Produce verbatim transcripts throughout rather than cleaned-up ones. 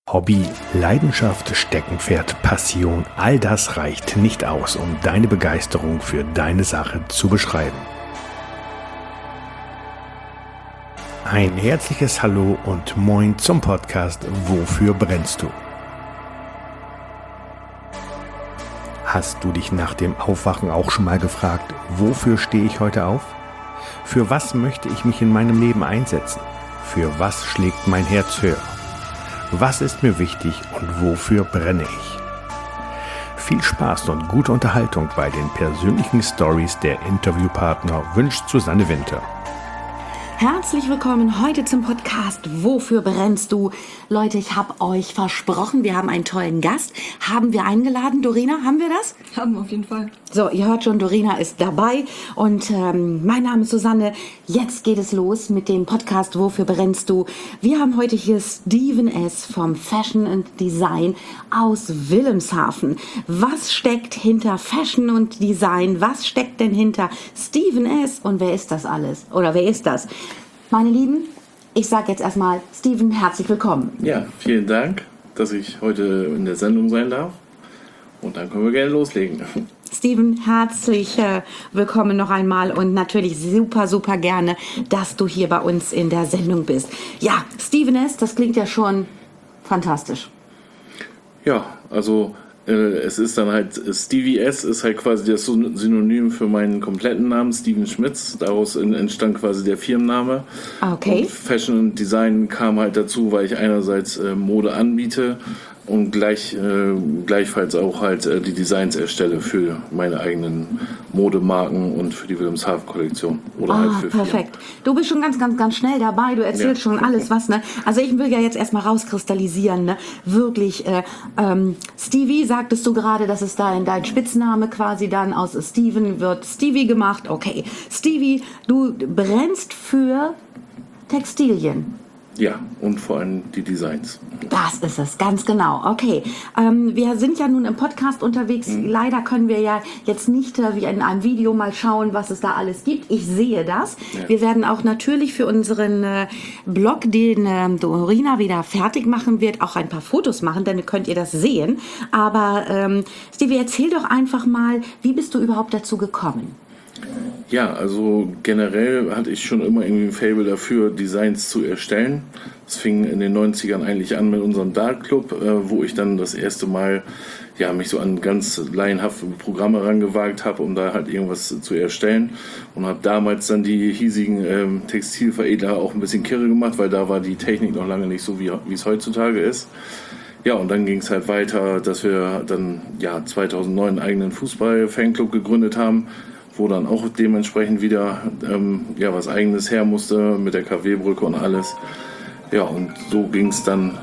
Hobby, Leidenschaft, Steckenpferd, Passion, all das reicht nicht aus, um deine Begeisterung für deine Sache zu beschreiben. Ein herzliches Hallo und Moin zum Podcast Wofür brennst du? Hast du dich nach dem Aufwachen auch schon mal gefragt, wofür stehe ich heute auf? Für was möchte ich mich in meinem Leben einsetzen? Für was schlägt mein Herz höher? Was ist mir wichtig und wofür brenne ich? Viel Spaß und gute Unterhaltung bei den persönlichen Stories der Interviewpartner wünscht Susanne Winter. Herzlich willkommen heute zum Podcast Wofür brennst du? Leute, ich habe euch versprochen, wir haben einen tollen Gast. Haben wir eingeladen? Dorina, haben wir das? Haben wir auf jeden Fall. So, ihr hört schon, Dorina ist dabei und ähm, mein Name ist Susanne. Jetzt geht es los mit dem Podcast Wofür brennst du? Wir haben heute hier Steven S. vom Fashion and Design aus Wilhelmshaven. Was steckt hinter Fashion und Design? Was steckt denn hinter Steven S. und wer ist das alles? Oder wer ist das? Meine Lieben, ich sage jetzt erstmal, Steven, herzlich willkommen. Ja, vielen Dank, dass ich heute in der Sendung sein darf. Und dann können wir gerne loslegen. Steven, herzlich äh, willkommen noch einmal und natürlich super, super gerne, dass du hier bei uns in der Sendung bist. Ja, Steven S., das klingt ja schon fantastisch. Ja, also äh, es ist dann halt, Stevie S. ist halt quasi das Synonym für meinen kompletten Namen, Steven Schmitz. Daraus entstand quasi der Firmenname. Okay. Und Fashion und Design kam halt dazu, weil ich einerseits äh, Mode anbiete und gleich, äh, gleichfalls auch halt äh, die Designs erstelle für meine eigenen Modemarken und für die Wilhelmshaven-Kollektion. Oder Ah, halt für perfekt. Du bist schon ganz, ganz, ganz schnell dabei. Du erzählst Ja. schon alles, was, ne? Also ich will ja jetzt erstmal rauskristallisieren, ne? Wirklich, äh, ähm, Stevie, sagtest du gerade, das ist dein, dein Spitzname quasi dann aus Steven wird Stevie gemacht. Okay. Stevie, du brennst für Textilien. Ja, und vor allem die Designs. Das ist es, ganz genau. Okay, ähm, wir sind ja nun im Podcast unterwegs. Mhm. Leider können wir ja jetzt nicht äh, wie in einem Video mal schauen, was es da alles gibt. Ich sehe das. Ja. Wir werden auch natürlich für unseren äh, Blog, den äh, Dorina wieder fertig machen wird, auch ein paar Fotos machen, dann könnt ihr das sehen. Aber ähm, Stevie, erzähl doch einfach mal, wie bist du überhaupt dazu gekommen? Ja, also generell hatte ich schon immer irgendwie ein Faible dafür, Designs zu erstellen. Das fing in den neunzigern eigentlich an mit unserem Dart Club, äh, wo ich dann das erste Mal ja, mich so an ganz laienhafte Programme rangewagt habe, um da halt irgendwas zu erstellen. Und habe damals dann die hiesigen ähm, Textilveredler auch ein bisschen kirre gemacht, weil da war die Technik noch lange nicht so, wie wie es heutzutage ist. Ja, und dann ging es halt weiter, dass wir dann ja zweitausendneun einen eigenen Fußball-Fanclub gegründet haben, wo dann auch dementsprechend wieder ähm, ja, was Eigenes her musste mit der K W-Brücke und alles. Ja, und so ging es dann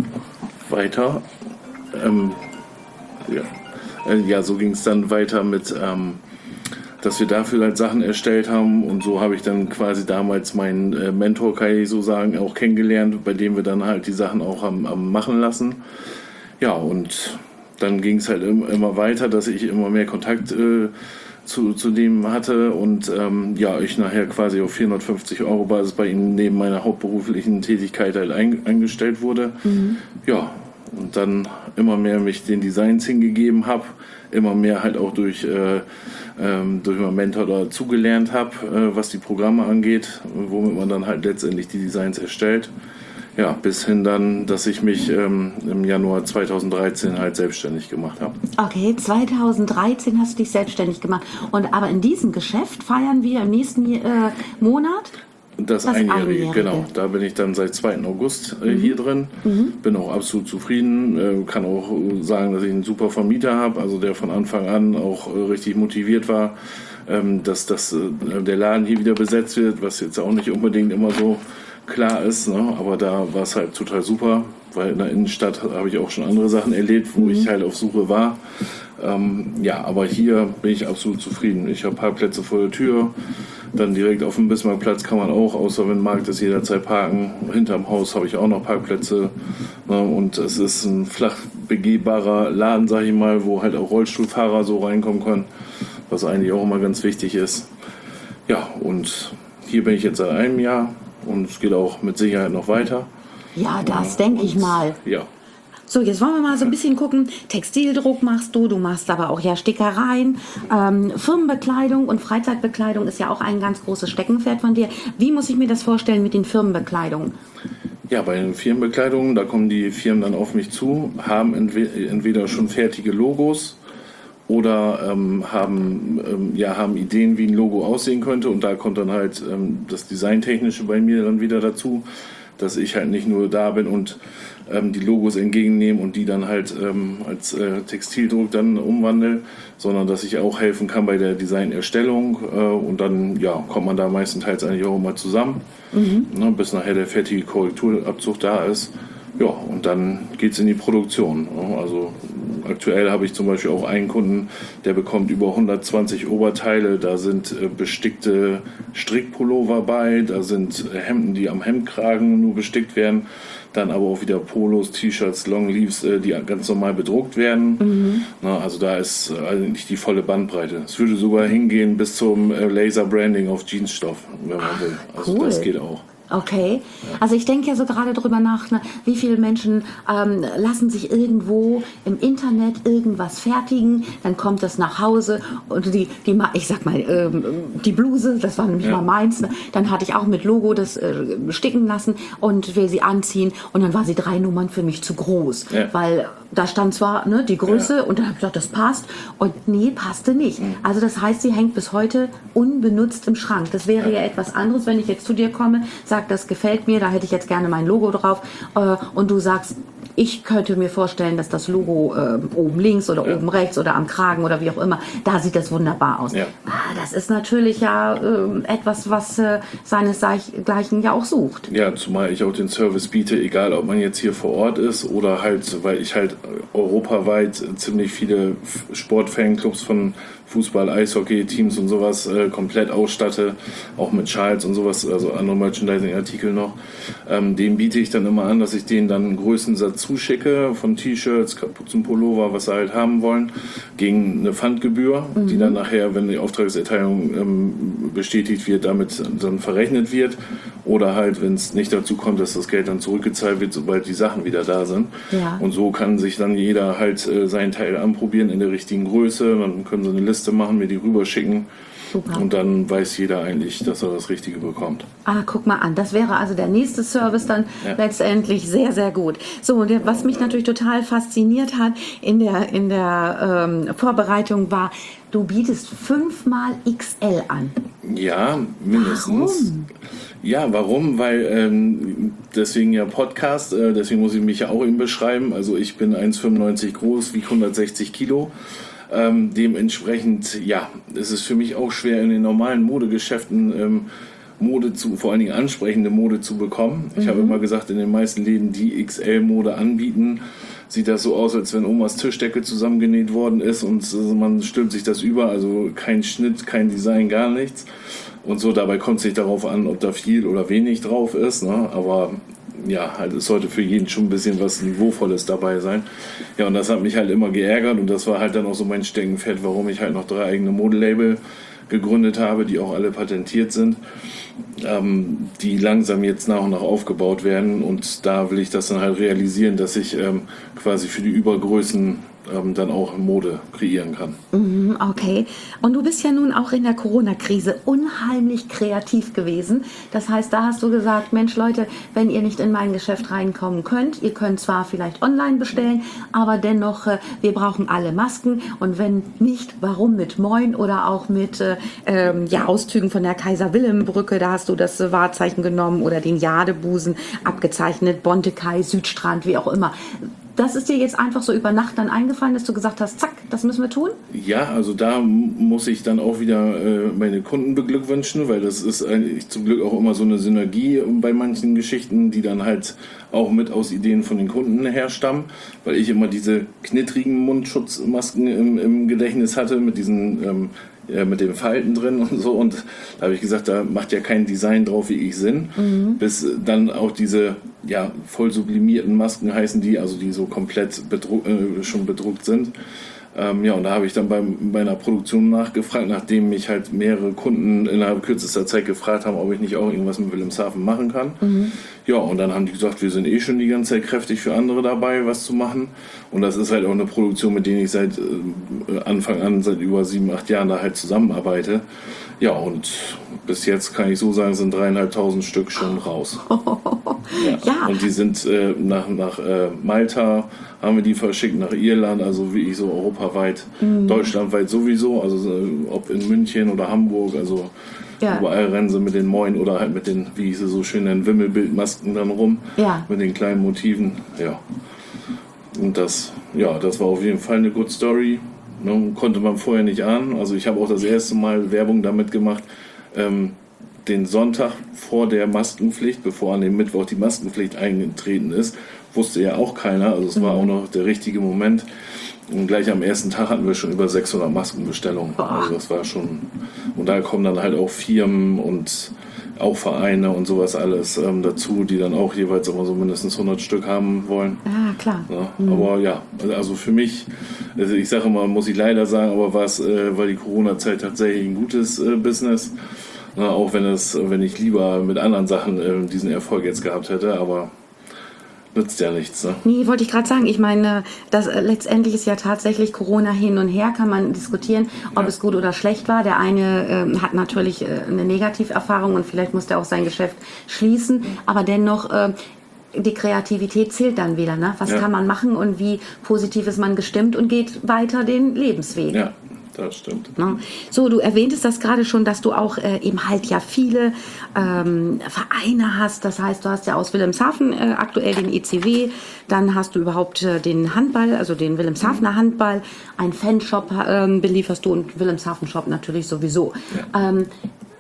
weiter. Ähm, ja. Äh, ja, so ging es dann weiter mit, ähm, dass wir dafür halt Sachen erstellt haben. Und so habe ich dann quasi damals meinen äh, Mentor, kann ich so sagen, auch kennengelernt, bei dem wir dann halt die Sachen auch haben, haben machen lassen. Ja, und dann ging es halt immer weiter, dass ich immer mehr Kontakt äh, Zu, zu dem hatte und ähm, ja, ich nachher quasi auf vierhundertfünfzig Euro Basis bei ihm neben meiner hauptberuflichen Tätigkeit halt ein, eingestellt wurde. Mhm. Ja, und dann immer mehr mich den Designs hingegeben habe, immer mehr halt auch durch, äh, ähm, durch meinen Mentor dazugelernt habe, äh, was die Programme angeht, womit man dann halt letztendlich die Designs erstellt. Ja, bis hin dann, dass ich mich ähm, im Januar zweitausenddreizehn halt selbstständig gemacht habe. Okay, zweitausenddreizehn hast du dich selbstständig gemacht. Und aber in diesem Geschäft feiern wir im nächsten äh, Monat das, das Einjährige, Einjährige, genau. Da bin ich dann seit zweiten August äh, mhm. hier drin. Mhm. Bin auch absolut zufrieden. Äh, kann auch sagen, dass ich einen super Vermieter habe, also der von Anfang an auch äh, richtig motiviert war, ähm, dass, dass äh, der Laden hier wieder besetzt wird, was jetzt auch nicht unbedingt immer so klar ist, ne? Aber da war es halt total super, weil in der Innenstadt habe ich auch schon andere Sachen erlebt, wo mhm. ich halt auf Suche war. Ähm, ja, aber hier bin ich absolut zufrieden. Ich habe Parkplätze vor der Tür, dann direkt auf dem Bismarckplatz kann man auch, außer wenn Markt ist, jederzeit parken. Hinterm Haus habe ich auch noch Parkplätze, ne? Und es ist ein flach begehbarer Laden, sage ich mal, wo halt auch Rollstuhlfahrer so reinkommen können, was eigentlich auch immer ganz wichtig ist. Ja, und hier bin ich jetzt seit einem Jahr. Und es geht auch mit Sicherheit noch weiter. Ja, das denke ich mal. Ja. So, jetzt wollen wir mal so ein bisschen gucken. Textildruck machst du, du machst aber auch ja Stickereien. Ähm, Firmenbekleidung und Freizeitbekleidung ist ja auch ein ganz großes Steckenpferd von dir. Wie muss ich mir das vorstellen mit den Firmenbekleidungen? Ja, bei den Firmenbekleidungen, da kommen die Firmen dann auf mich zu, haben entwe- entweder schon fertige Logos oder ähm, haben, ähm, ja, haben Ideen, wie ein Logo aussehen könnte. Und da kommt dann halt ähm, das Designtechnische bei mir dann wieder dazu, dass ich halt nicht nur da bin und ähm, die Logos entgegennehme und die dann halt ähm, als äh, Textildruck dann umwandle, sondern dass ich auch helfen kann bei der Designerstellung äh, und dann ja, kommt man da meistenteils eigentlich auch immer zusammen, mhm. ne, bis nachher der fertige Korrekturabzug da ist. Ja, und dann geht es in die Produktion. Ne? Also aktuell habe ich zum Beispiel auch einen Kunden, der bekommt über hundertzwanzig Oberteile. Da sind äh, bestickte Strickpullover bei, da sind äh, Hemden, die am Hemdkragen nur bestickt werden. Dann aber auch wieder Polos, T-Shirts, Longleaves, äh, die ganz normal bedruckt werden. Mhm. Na, also da ist äh, eigentlich die volle Bandbreite. Es würde sogar hingehen bis zum äh, Laser-Branding auf Jeansstoff, wenn man Ach, will. Also cool. Das geht auch. Okay, also ich denke ja so gerade drüber nach, ne, wie viele Menschen ähm, lassen sich irgendwo im Internet irgendwas fertigen, dann kommt das nach Hause und die, die ich sag mal, ähm, die Bluse, das war nämlich ja. mal meins, ne, dann hatte ich auch mit Logo das äh, sticken lassen und will sie anziehen und dann war sie drei Nummern für mich zu groß, ja. weil da stand zwar ne, die Größe ja. und dann habe ich gedacht, das passt und nee, passte nicht. Mhm. Also das heißt, sie hängt bis heute unbenutzt im Schrank. Das wäre ja, ja etwas anderes, wenn ich jetzt zu dir komme, sag, das gefällt mir, da hätte ich jetzt gerne mein Logo drauf äh, und du sagst, ich könnte mir vorstellen, dass das Logo äh, oben links oder ja. oben rechts oder am Kragen oder wie auch immer, da sieht das wunderbar aus. Ja. Ah, das ist natürlich ja äh, etwas, was äh, seinesgleichen ja auch sucht. Ja, zumal ich auch den Service biete, egal ob man jetzt hier vor Ort ist oder halt, weil ich halt europaweit ziemlich viele Sportfanclubs von Fußball, Eishockey, Teams und sowas äh, komplett ausstatte, auch mit Schals und sowas, also andere Merchandising-Artikel noch. Ähm, dem biete ich dann immer an, dass ich denen dann einen Größensatz zuschicke von T-Shirts, Kapuzen, Pullover, was sie halt haben wollen, gegen eine Pfandgebühr, mhm. die dann nachher, wenn die Auftragserteilung ähm, bestätigt wird, damit dann verrechnet wird. Oder halt, wenn es nicht dazu kommt, dass das Geld dann zurückgezahlt wird, sobald die Sachen wieder da sind. Ja. Und so kann sich dann jeder halt äh, seinen Teil anprobieren in der richtigen Größe. Dann können sie eine Liste machen, mir die rüberschicken. Super. Und dann weiß jeder eigentlich, dass er das Richtige bekommt. Ah, guck mal an. Das wäre also der nächste Service dann ja. letztendlich sehr, sehr gut. So, und was mich natürlich total fasziniert hat in der, in der ähm, Vorbereitung war, du bietest fünfmal X L an. Ja, mindestens. Warum? Ja, warum? Weil ähm, deswegen ja Podcast, äh, deswegen muss ich mich ja auch eben beschreiben. Also ich bin eins Komma fünfundneunzig groß, wiege hundertsechzig Kilo. Ähm, dementsprechend, ja, es ist für mich auch schwer in den normalen Modegeschäften ähm, Mode zu, vor allen Dingen ansprechende Mode zu bekommen. Ich mhm. habe immer gesagt, in den meisten Läden, die X L-Mode anbieten, sieht das so aus, als wenn Omas Tischdecke zusammengenäht worden ist und also man stülpt sich das über, also kein Schnitt, kein Design, gar nichts. Und so, dabei kommt es nicht darauf an, ob da viel oder wenig drauf ist, ne? Aber ja, halt, es sollte für jeden schon ein bisschen was Niveauvolles dabei sein. Ja, und das hat mich halt immer geärgert und das war halt dann auch so mein Steckenpferd, warum ich halt noch drei eigene Modelabel gegründet habe, die auch alle patentiert sind, ähm, die langsam jetzt nach und nach aufgebaut werden und da will ich das dann halt realisieren, dass ich ähm, quasi für die Übergrößen ähm, dann auch Mode kreieren kann. Mhm, okay. Und du bist ja nun auch in der Corona-Krise unheimlich kreativ gewesen. Das heißt, da hast du gesagt, Mensch Leute, wenn ihr nicht in mein Geschäft reinkommen könnt, ihr könnt zwar vielleicht online bestellen, aber dennoch, äh, wir brauchen alle Masken und wenn nicht, warum mit Moin oder auch mit äh, ähm, ja, Auszügen von der Kaiser-Wilhelm-Brücke, da hast du das äh, Wahrzeichen genommen oder den Jadebusen abgezeichnet, Bontekai, Südstrand, wie auch immer. Das ist dir jetzt einfach so über Nacht dann eingefallen, dass du gesagt hast, zack, das müssen wir tun? Ja, also da muss ich dann auch wieder äh, meine Kunden beglückwünschen, weil das ist eigentlich zum Glück auch immer so eine Synergie bei manchen Geschichten, die dann halt auch mit aus Ideen von den Kunden herstammen, weil ich immer diese knittrigen Mundschutzmasken im, im Gedächtnis hatte mit diesen ähm, ja, mit den Falten drin und so und da habe ich gesagt, da macht ja kein Design drauf, wie ich Sinn, mhm. bis dann auch diese ja, voll sublimierten Masken heißen die, also die so komplett bedruck, äh, schon bedruckt sind, Ähm, ja, und da habe ich dann bei meiner Produktion nachgefragt, nachdem mich halt mehrere Kunden innerhalb kürzester Zeit gefragt haben, ob ich nicht auch irgendwas mit Wilhelmshaven machen kann. Mhm. Ja, und dann haben die gesagt, wir sind eh schon die ganze Zeit kräftig für andere dabei, was zu machen. Und das ist halt auch eine Produktion, mit der ich seit äh, Anfang an, seit über sieben, acht Jahren da halt zusammenarbeite. Ja, und bis jetzt kann ich so sagen, sind dreieinhalbtausend Stück schon raus. Ja. Ja. Und die sind äh, nach, nach äh, Malta, haben wir die verschickt, nach Irland, also wie ich so europaweit, mhm. deutschlandweit sowieso, also äh, ob in München oder Hamburg, also ja. überall rennen sie mit den Moin oder halt mit den, wie ich sie so schön nenne, Wimmelbildmasken dann rum, ja. mit den kleinen Motiven, ja. Und das, ja, das war auf jeden Fall eine good story, ne, konnte man vorher nicht ahnen, also ich habe auch das erste Mal Werbung damit gemacht, ähm, den Sonntag vor der Maskenpflicht, bevor an dem Mittwoch die Maskenpflicht eingetreten ist, wusste ja auch keiner. Also es mhm. war auch noch der richtige Moment. Und gleich am ersten Tag hatten wir schon über sechshundert Maskenbestellungen. Boah. Also das war schon... Und da kommen dann halt auch Firmen und auch Vereine und sowas alles ähm, dazu, die dann auch jeweils immer so mindestens hundert Stück haben wollen. Ah, klar. Ja, mhm. Aber ja, also für mich, also ich sage immer, muss ich leider sagen, aber war es, äh, weil die Corona-Zeit tatsächlich ein gutes äh, Business. Na, auch wenn es, wenn ich lieber mit anderen Sachen äh, diesen Erfolg jetzt gehabt hätte, aber nützt ja nichts. Ne? Nee, wollte ich gerade sagen. Ich meine, das äh, letztendlich ist ja tatsächlich Corona hin und her, kann man diskutieren, ob ja. es gut oder schlecht war. Der eine äh, hat natürlich äh, eine Negativerfahrung und vielleicht musste er auch sein Geschäft schließen, aber dennoch äh, die Kreativität zählt dann wieder. Ne? Was ja. kann man machen und wie positiv ist man gestimmt und geht weiter den Lebensweg. Ja. Das stimmt. So, du erwähntest das gerade schon, dass du auch äh, eben halt ja viele ähm, Vereine hast. Das heißt, du hast ja aus Wilhelmshaven äh, aktuell den E C W, dann hast du überhaupt äh, den Handball, also den Wilhelmshavener Handball, einen Fanshop ähm, belieferst du und Wilhelmshaven-Shop natürlich sowieso. Ja. Ähm,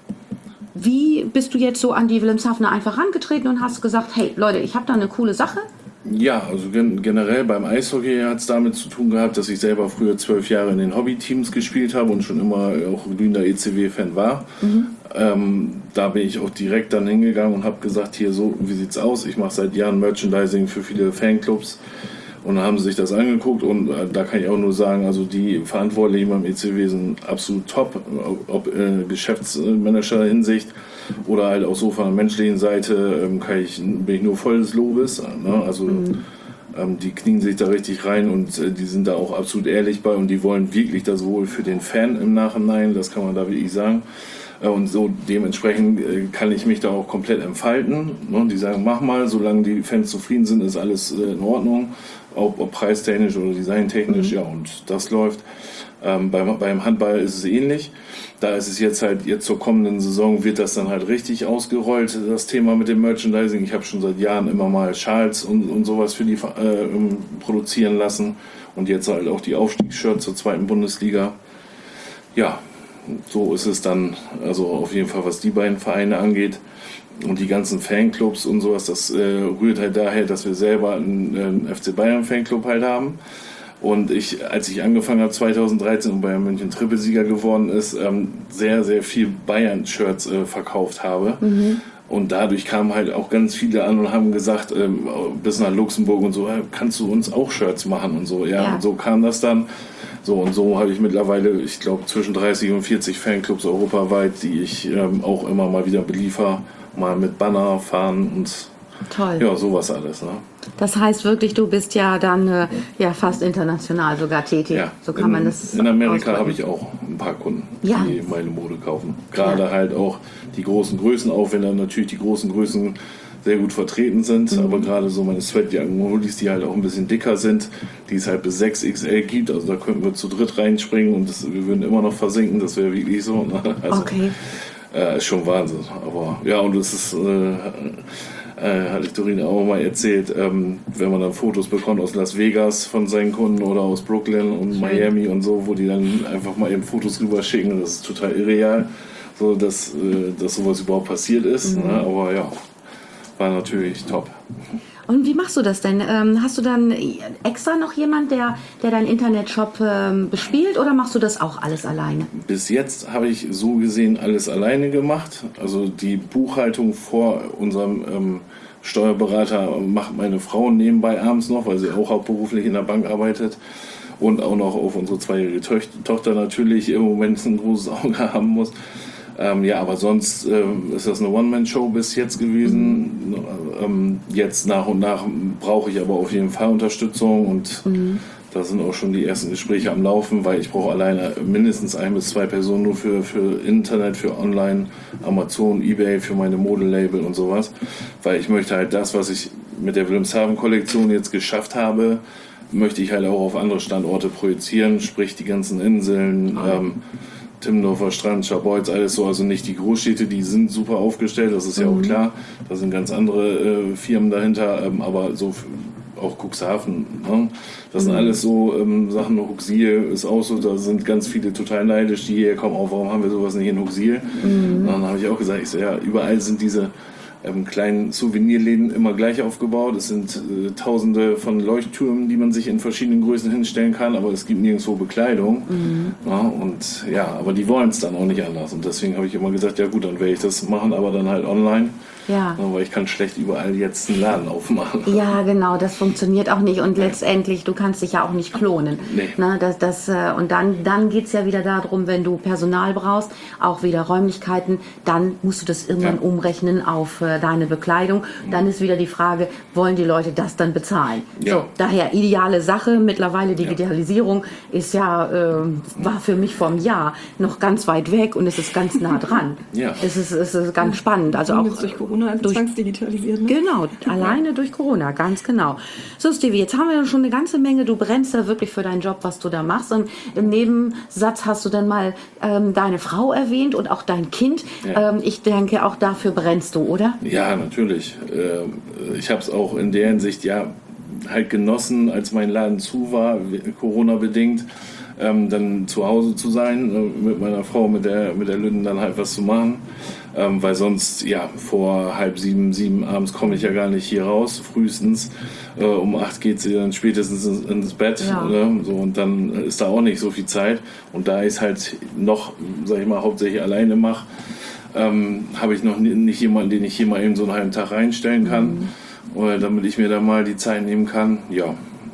wie bist du jetzt so an die Wilhelmshavener einfach herangetreten und hast gesagt, hey Leute, ich habe da eine coole Sache? Ja, also gen- generell beim Eishockey hat es damit zu tun gehabt, dass ich selber früher zwölf Jahre in den Hobbyteams gespielt habe und schon immer auch ein glühender E C W-Fan war. Mhm. Ähm, da bin ich auch direkt dann hingegangen und habe gesagt, hier so, wie sieht's aus? Ich mache seit Jahren Merchandising für viele Fanclubs. Und dann haben sie sich das angeguckt und äh, da kann ich auch nur sagen, also die Verantwortlichen beim E C W sind absolut top, ob äh, Geschäftsmanager Hinsicht oder halt auch so von der menschlichen Seite ähm, kann ich, bin ich nur voll des Lobes. Ne? Also mhm. ähm, die knien sich da richtig rein und äh, die sind da auch absolut ehrlich bei und die wollen wirklich das Wohl für den Fan im Nachhinein, das kann man da wirklich sagen. Und so dementsprechend kann ich mich da auch komplett entfalten. Die sagen, mach mal, solange die Fans zufrieden sind, ist alles in Ordnung. Ob, ob preistechnisch oder designtechnisch, mhm. ja, und das läuft. Ähm, beim, beim Handball ist es ähnlich. Da ist es jetzt halt, jetzt zur kommenden Saison wird das dann halt richtig ausgerollt, das Thema mit dem Merchandising. Ich habe schon seit Jahren immer mal Schals und, und sowas für die äh, produzieren lassen. Und jetzt halt auch die Aufstiegsshirts zur zweiten Bundesliga. Ja, so ist es dann, also auf jeden Fall, was die beiden Vereine angeht. Und die ganzen Fanclubs und sowas, das äh, rührt halt daher, dass wir selber einen, einen F C Bayern Fanclub halt haben. Und ich, als ich angefangen habe zweitausenddreizehn und Bayern München Trippelsieger geworden ist, ähm, sehr, sehr viel Bayern-Shirts äh, verkauft habe. Mhm. Und dadurch kamen halt auch ganz viele an und haben gesagt, ähm, bis nach Luxemburg und so, äh, kannst du uns auch Shirts machen und so. Ja, ja. Und so kam das dann. So und so habe ich mittlerweile, ich glaube, zwischen dreißig und vierzig Fanclubs europaweit, die ich ähm, auch immer mal wieder beliefer, mal mit Banner, Fahnen und Toll. Ja, sowas alles. Ne? Das heißt wirklich, du bist ja dann äh, ja, fast international sogar tätig. Ja, so kann in, man das in Amerika habe ich auch ein paar Kunden, ja. die meine Mode kaufen. Gerade ja. halt auch die großen Größen, auch wenn dann natürlich die großen Größen sehr gut vertreten sind, mhm. aber gerade so meine Sweatjacken-Hoodies, die halt auch ein bisschen dicker sind, die es halt bis sechs X L gibt, also da könnten wir zu dritt reinspringen und das, wir würden immer noch versinken, das wäre wirklich so. Ne? Also, okay. Äh, ist schon Wahnsinn, aber ja, und es ist, äh, äh, hatte ich Doreen auch mal erzählt, ähm, wenn man dann Fotos bekommt aus Las Vegas von seinen Kunden oder aus Brooklyn und Schön. Miami und so, wo die dann einfach mal eben Fotos rüber schicken, das ist total irreal, so dass, äh, dass sowas überhaupt passiert ist, mhm. ne? Aber ja, war natürlich top. Und wie machst du das denn? Ähm, hast du dann extra noch jemand, der, der deinen Internetshop ähm, bespielt oder machst du das auch alles alleine? Bis jetzt habe ich so gesehen alles alleine gemacht. Also die Buchhaltung vor unserem ähm, Steuerberater macht meine Frau nebenbei abends noch, weil sie auch hauptberuflich in der Bank arbeitet. Und auch noch auf unsere zweijährige Töch- Tochter natürlich im Moment ein großes Auge haben muss. Ähm, ja, aber sonst ähm, ist das eine One-Man-Show bis jetzt gewesen. Ähm, jetzt nach und nach brauche ich aber auf jeden Fall Unterstützung und mhm. da sind auch schon die ersten Gespräche am Laufen, weil ich brauche alleine mindestens ein bis zwei Personen nur für, für Internet, für Online, Amazon, eBay, für meine Modelabel und sowas. Weil ich möchte halt das, was ich mit der Wilhelmshaven-Kollektion jetzt geschafft habe, möchte ich halt auch auf andere Standorte projizieren, sprich die ganzen Inseln, ähm, Timmendorfer Strand, Scharbeutz, alles so, also nicht die Großstädte, die sind super aufgestellt, das ist ja auch klar, da sind ganz andere äh, Firmen dahinter, ähm, aber so auch Cuxhaven, ne? Das sind alles so ähm, Sachen, Huxil ist auch so, da sind ganz viele total neidisch, die hierher kommen, auch warum haben wir sowas nicht in Huxil? Mhm. Dann habe ich auch gesagt, ich so, ja, überall sind diese ähm, kleinen Souvenirläden immer gleich aufgebaut. Es sind äh, tausende von Leuchttürmen, die man sich in verschiedenen Größen hinstellen kann, aber es gibt nirgendwo Bekleidung. Mhm. Ja, und ja, aber die wollen es dann auch nicht anders. Und deswegen habe ich immer gesagt, ja gut, dann werde ich das machen, aber dann halt online. Ja. Weil ich kann schlecht überall jetzt einen Laden aufmachen. Ja, genau, das funktioniert auch nicht. Und letztendlich, du kannst dich ja auch nicht klonen. Nee. Na, das, das, und dann, dann geht es ja wieder darum, wenn du Personal brauchst, auch wieder Räumlichkeiten, dann musst du das irgendwann ja. umrechnen auf äh, deine Bekleidung. Dann ist wieder die Frage, wollen die Leute das dann bezahlen? Ja. So, daher ideale Sache. Mittlerweile Digitalisierung ja. ist ja, äh, war für mich vor einem Jahr noch ganz weit weg und es ist ganz nah dran. Ja. Es ist, es ist ganz spannend. Also auch durch Corona durch, zwangsdigitalisiert. Ne? Genau, alleine durch Corona, ganz genau. So Stevie, jetzt haben wir ja schon eine ganze Menge, du brennst da wirklich für deinen Job, was du da machst, und im Nebensatz hast du dann mal ähm, deine Frau erwähnt und auch dein Kind. Ja. Ähm, ich denke, auch dafür brennst du, oder? Ja, natürlich. Ähm, ich habe es auch in der Hinsicht ja halt genossen, als mein Laden zu war, Corona-bedingt. Ähm, dann zu Hause zu sein, äh, mit meiner Frau, mit der, mit der Lüden dann halt was zu machen. Ähm, weil sonst, ja, vor halb sieben, sieben abends komme ich ja gar nicht hier raus, frühestens. Äh, um acht geht sie dann spätestens ins, ins Bett. Ja. Ne? So, und dann ist da auch nicht so viel Zeit. Und da ich es halt noch, sag ich mal, hauptsächlich alleine mache, ähm, habe ich noch nicht jemanden, den ich hier mal eben so einen halben Tag reinstellen kann, mhm. oder damit ich mir da mal die Zeit nehmen kann. Ja,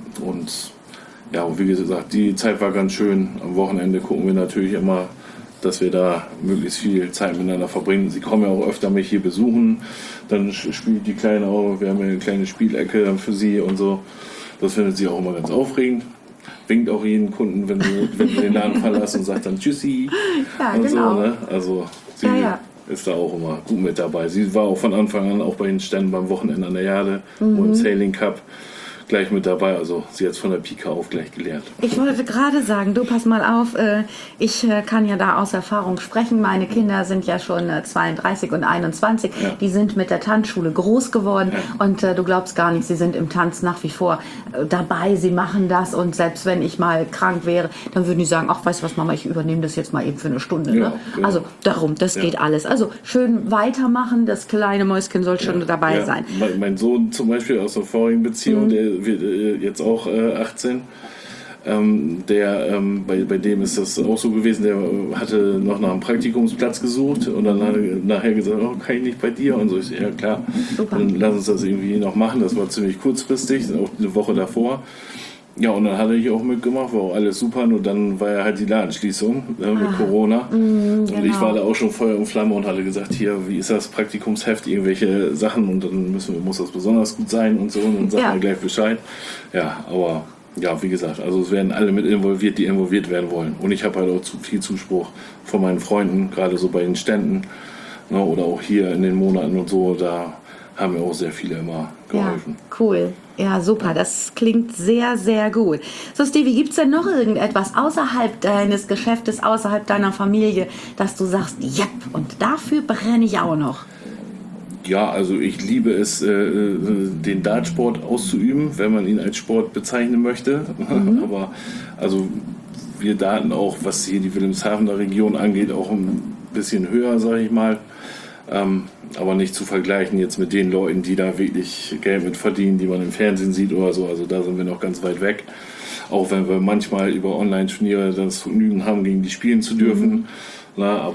und ja, und wie gesagt, die Zeit war ganz schön. Am Wochenende gucken wir natürlich immer, dass wir da möglichst viel Zeit miteinander verbringen. Sie kommen ja auch öfter mich hier besuchen. Dann spielt die Kleine auch, wir haben ja eine kleine Spielecke dann für sie und so. Das findet sie auch immer ganz aufregend. Winkt auch jeden Kunden, wenn du, wenn du den Laden verlässt, und sagt dann Tschüssi. Ja, und genau. So, ne? Also sie ja, ja. ist da auch immer gut mit dabei. Sie war auch von Anfang an auch bei den Ständen beim Wochenende an der Jade mhm. und im Sailing Cup gleich mit dabei, also sie hat es von der Pike auf gleich gelernt. Ich wollte gerade sagen, du pass mal auf, ich kann ja da aus Erfahrung sprechen, meine Kinder sind ja schon zweiunddreißig und einundzwanzig, ja. die sind mit der Tanzschule groß geworden ja. und du glaubst gar nicht, sie sind im Tanz nach wie vor dabei, sie machen das, und selbst wenn ich mal krank wäre, dann würden die sagen, ach, weißt du was, Mama, ich übernehme das jetzt mal eben für eine Stunde. Ja, ne? Genau. Also darum, das ja. geht alles. Also schön weitermachen, das kleine Mäuschen soll schon ja. dabei ja. sein. Mein, mein Sohn zum Beispiel aus der vorigen Beziehung, mhm. der wird äh, jetzt auch äh, achtzehn. Ähm, der, ähm, bei, bei dem ist das auch so gewesen, der hatte noch nach einem Praktikumsplatz gesucht und dann hat er nachher gesagt, oh, kann ich nicht bei dir? Und so, ich so, ja klar, Super. Dann lass uns das irgendwie noch machen. Das war ziemlich kurzfristig, auch eine Woche davor. Ja, und dann hat er hier auch mitgemacht, war auch alles super, und dann war ja halt die Ladenschließung äh, mit ah, Corona. Mm, und genau. ich war da auch schon Feuer und Flamme und hatte gesagt, hier, wie ist das Praktikumsheft, irgendwelche Sachen, und dann müssen, muss das besonders gut sein und so, und dann sagt ja. er gleich Bescheid. Ja, aber ja, wie gesagt, also es werden alle mit involviert, die involviert werden wollen. Und ich habe halt auch zu viel Zuspruch von meinen Freunden, gerade so bei den Ständen, ne, oder auch hier in den Monaten und so, da haben mir auch sehr viele immer geholfen. Ja, cool. Ja, super. Das klingt sehr, sehr gut. So, Stevie, gibt es denn noch irgendetwas außerhalb deines Geschäftes, außerhalb deiner Familie, dass du sagst, ja, und dafür brenne ich auch noch? Ja, also ich liebe es, äh, den Dartsport auszuüben, wenn man ihn als Sport bezeichnen möchte. Mhm. Aber also wir darten auch, was hier die Wilhelmshavener Region angeht, auch ein bisschen höher, sage ich mal. Ähm, aber nicht zu vergleichen jetzt mit den Leuten, die da wirklich Geld mit verdienen, die man im Fernsehen sieht oder so. Also da sind wir noch ganz weit weg. Auch wenn wir manchmal über Online-Turniere das Vergnügen haben, gegen die spielen zu dürfen. Mhm. Na, aber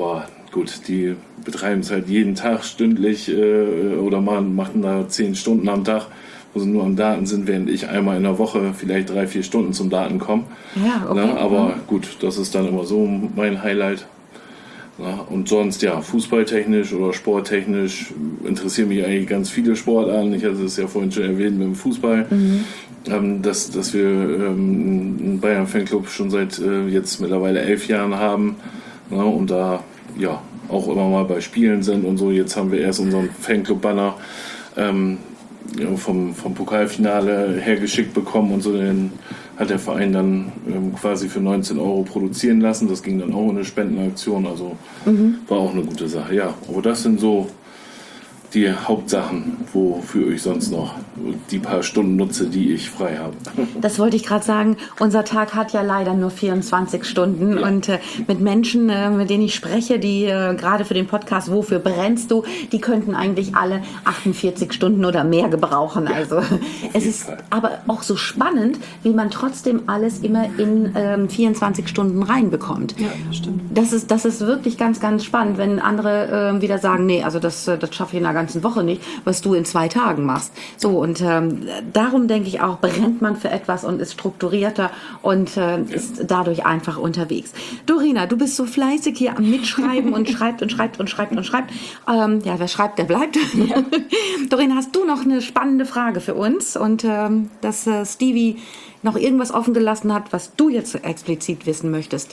gut, die betreiben es halt jeden Tag stündlich äh, oder man machen da zehn Stunden am Tag, wo sie nur am Daten sind, während ich einmal in der Woche vielleicht drei, vier Stunden zum Daten komme. Ja, okay. Na, aber gut, das ist dann immer so mein Highlight. Na, und sonst, ja, fußballtechnisch oder sporttechnisch interessieren mich eigentlich ganz viele Sportarten. Ich hatte es ja vorhin schon erwähnt mit dem Fußball, mhm. ähm, dass, dass wir ähm, einen Bayern-Fanclub schon seit äh, jetzt mittlerweile elf Jahren haben. Na, und da ja auch immer mal bei Spielen sind und so. Jetzt haben wir erst unseren Fanclub-Banner ähm, ja, vom, vom Pokalfinale hergeschickt bekommen und so. Den hat der Verein dann ähm, quasi für neunzehn Euro produzieren lassen. Das ging dann auch in eine Spendenaktion. Also mhm. war auch eine gute Sache. Ja, aber das sind so die Hauptsachen, wofür ich sonst noch die paar Stunden nutze, die ich frei habe. Das wollte ich gerade sagen. Unser Tag hat ja leider nur vierundzwanzig Stunden. Ja. Und äh, mit Menschen, äh, mit denen ich spreche, die äh, gerade für den Podcast Wofür brennst du, die könnten eigentlich alle achtundvierzig Stunden oder mehr gebrauchen. Ja, also es ist Fall. aber auch so spannend, wie man trotzdem alles immer in ähm, vierundzwanzig Stunden reinbekommt. Ja, stimmt. Das ist, das ist wirklich ganz, ganz spannend, wenn andere äh, wieder sagen, nee, also das, das schaffe ich in einer ganzen Woche nicht, was du in zwei Tagen machst. So, und ähm, darum denke ich auch, brennt man für etwas und ist strukturierter und äh, ja. ist dadurch einfach unterwegs. Dorina, du bist so fleißig hier am Mitschreiben und schreibt und schreibt und schreibt und schreibt. Ähm, ja, wer schreibt, der bleibt. Ja. Dorina, hast du noch eine spannende Frage für uns? Und ähm, dass äh, Stevie noch irgendwas offen gelassen hat, was du jetzt explizit wissen möchtest?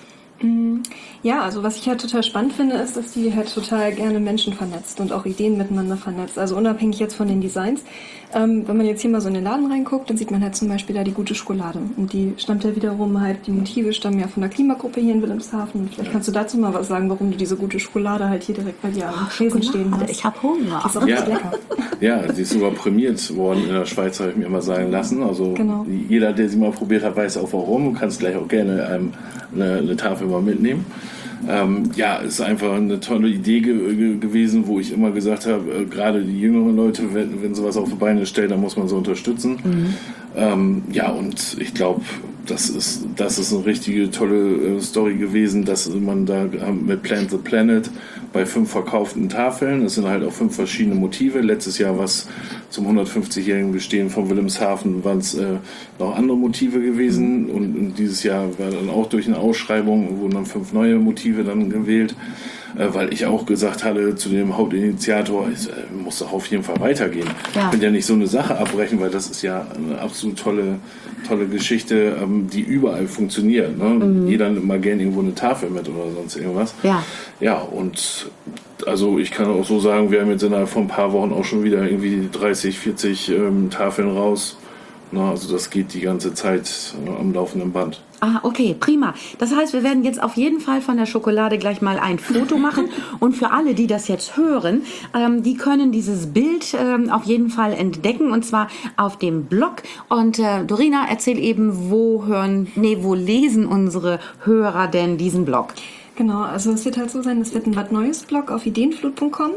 Ja, also was ich halt total spannend finde, ist, dass die halt total gerne Menschen vernetzt und auch Ideen miteinander vernetzt. Also unabhängig jetzt von den Designs. Ähm, wenn man jetzt hier mal so in den Laden reinguckt, dann sieht man halt zum Beispiel da die gute Schokolade. Und die stammt ja wiederum halt, die Motive stammen ja von der Klimagruppe hier in Wilhelmshaven. Und vielleicht kannst du dazu mal was sagen, warum du diese gute Schokolade halt hier direkt bei dir am Tresen stehen hast. Ich habe Hunger. Die ist auch Ja. echt lecker. Ja, sie ist sogar prämiert worden in der Schweiz, habe ich mir immer sagen lassen. Also Genau. jeder, der sie mal probiert hat, weiß auch warum. Du kannst gleich auch gerne ähm, eine, eine Tafel mal mitnehmen. Ähm, ja, ist einfach eine tolle Idee ge- ge- gewesen, wo ich immer gesagt habe, äh, gerade die jüngeren Leute, wenn, wenn sowas auf die Beine stellt, dann muss man sie unterstützen. Mhm. Ähm, ja, und ich glaube, das ist, das ist eine richtige tolle äh, Story gewesen, dass man da äh, mit Plant the Planet bei fünf verkauften Tafeln, es sind halt auch fünf verschiedene Motive. Letztes Jahr, was zum hundertfünfzigjährigen Bestehen von Wilhelmshaven, waren es äh, noch andere Motive gewesen. Und, und dieses Jahr war dann auch durch eine Ausschreibung, wurden dann fünf neue Motive dann gewählt. Äh, weil ich auch gesagt hatte zu dem Hauptinitiator, es äh, muss doch auf jeden Fall weitergehen. Ja. Ich will ja nicht so eine Sache abbrechen, weil das ist ja eine absolut tolle, tolle Geschichte, ähm, die überall funktioniert. Ne? Mhm. Jeder nimmt mal gerne irgendwo eine Tafel mit oder sonst irgendwas. Ja. Ja, und also ich kann auch so sagen, wir haben jetzt innerhalb von ein paar Wochen auch schon wieder irgendwie dreißig, vierzig ähm, Tafeln raus. Na, also das geht die ganze Zeit äh, am laufenden Band. Ah, okay, prima. Das heißt, wir werden jetzt auf jeden Fall von der Schokolade gleich mal ein Foto machen. Und für alle, die das jetzt hören, ähm, die können dieses Bild ähm, auf jeden Fall entdecken. Und zwar auf dem Blog. Und äh, Dorina, erzähl eben, wo hören, nee, wo lesen unsere Hörer denn diesen Blog? Genau, also es wird halt so sein, es wird ein was Neues Blog auf ideenflut punkt com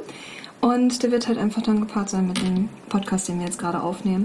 und der wird halt einfach dann gepaart sein mit dem Podcast, den wir jetzt gerade aufnehmen.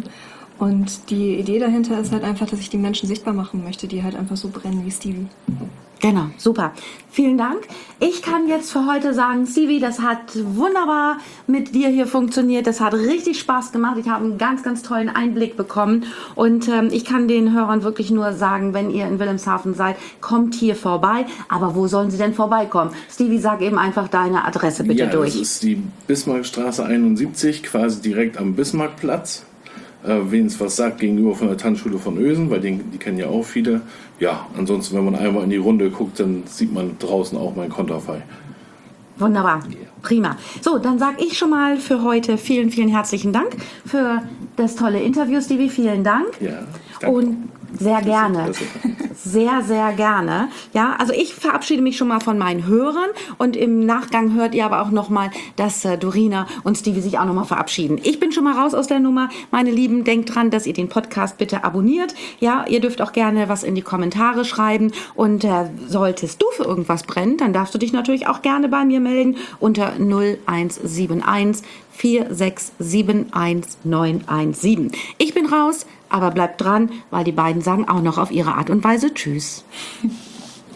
Und die Idee dahinter ist halt einfach, dass ich die Menschen sichtbar machen möchte, die halt einfach so brennen wie Stevie. Genau, super. Vielen Dank. Ich kann jetzt für heute sagen, Stevie, das hat wunderbar mit dir hier funktioniert. Das hat richtig Spaß gemacht. Ich habe einen ganz, ganz tollen Einblick bekommen. Und ähm, ich kann den Hörern wirklich nur sagen, wenn ihr in Wilhelmshaven seid, kommt hier vorbei. Aber wo sollen sie denn vorbeikommen? Stevie, sag eben einfach deine Adresse bitte ja, durch. Das ist die Bismarckstraße einundsiebzig, quasi direkt am Bismarckplatz. Äh, wen es was sagt, gegenüber von der Tanzschule von Ösen, weil die, die kennen ja auch viele. Ja, ansonsten, wenn man einmal in die Runde guckt, dann sieht man draußen auch mein Konterfei. Wunderbar, prima. So, dann sage ich schon mal für heute vielen, vielen herzlichen Dank für das tolle Interview, Stevie. Vielen Dank. Ja, danke. Und sehr gerne. Sehr, sehr gerne. Ja, also ich verabschiede mich schon mal von meinen Hörern und im Nachgang hört ihr aber auch nochmal, dass äh, Dorina und Stevie sich auch nochmal verabschieden. Ich bin schon mal raus aus der Nummer. Meine Lieben, denkt dran, dass ihr den Podcast bitte abonniert. Ja, ihr dürft auch gerne was in die Kommentare schreiben und äh, solltest du für irgendwas brennen, dann darfst du dich natürlich auch gerne bei mir melden unter null eins sieben eins vier sechs sieben eins neun eins sieben. Ich bin raus, aber bleibt dran, weil die beiden sagen auch noch auf ihre Art und Weise Tschüss.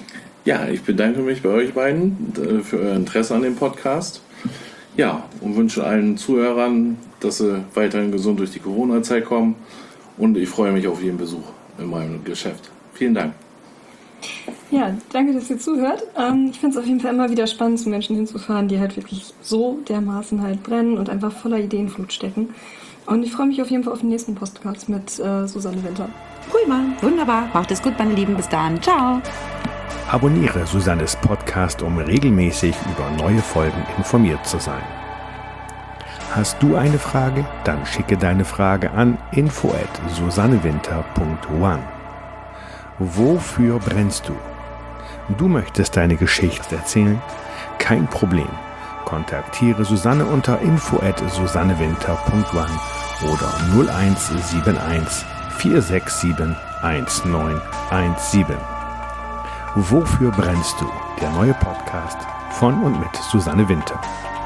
Ja, ich bedanke mich bei euch beiden äh, für euer Interesse an dem Podcast. Ja, und wünsche allen Zuhörern, dass sie weiterhin gesund durch die Corona-Zeit kommen. Und ich freue mich auf jeden Besuch in meinem Geschäft. Vielen Dank. Ja, danke, dass ihr zuhört. Ähm, ich finde es auf jeden Fall immer wieder spannend, zu Menschen hinzufahren, die halt wirklich so dermaßen halt brennen und einfach voller Ideenflut stecken. Und ich freue mich auf jeden Fall auf den nächsten Podcast mit äh, Susanne Winter. Prima, wunderbar. Macht es gut, meine Lieben. Bis dann. Ciao. Abonniere Susannes Podcast, um regelmäßig über neue Folgen informiert zu sein. Hast du eine Frage? Dann schicke deine Frage an info at susannewinter punkt one. Wofür brennst du? Du möchtest deine Geschichte erzählen? Kein Problem. Kontaktiere Susanne unter info at susannewinter punkt one oder null eins sieben eins vier sechs sieben eins neun eins sieben. Wofür brennst du? Der neue Podcast von und mit Susanne Winter.